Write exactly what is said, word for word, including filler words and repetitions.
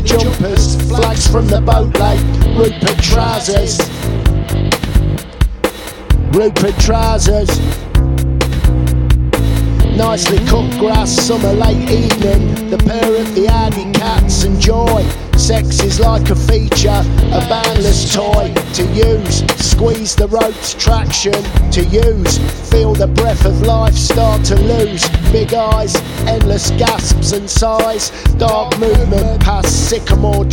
jumpers, flags from the boat lake, Rupert trousers, Rupert trousers. Nicely cut grass, summer late evening, the purr of the Audi cats and joy. Sex is like a feature, a boundless toy to use. Squeeze the ropes, traction to use. Feel the breath of life start to lose. Big eyes, endless gasps and sighs. Dark movement past sycamore